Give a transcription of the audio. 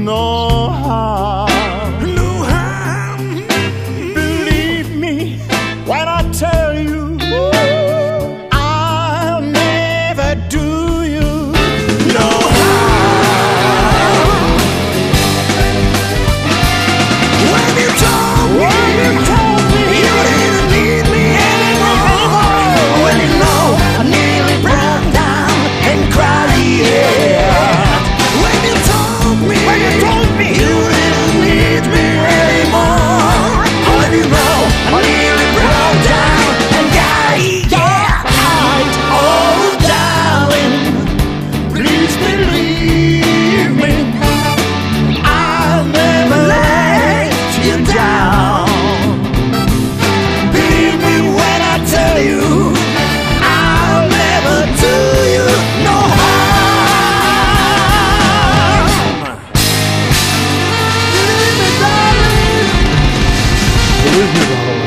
no harm. No harm. Believe me when I tell you I'll never do you no harm. When you told me you didn't need me anymore, when you know I nearly broke down and cried, yeah. When you told me you didn't need me anymore, when you know I nearly broke down and cried, yeah. Oh darling, please believe me, I'll never let you down. Believe me when I tell you I'll never do you no harm. Believe me, darling. Believe me, darling.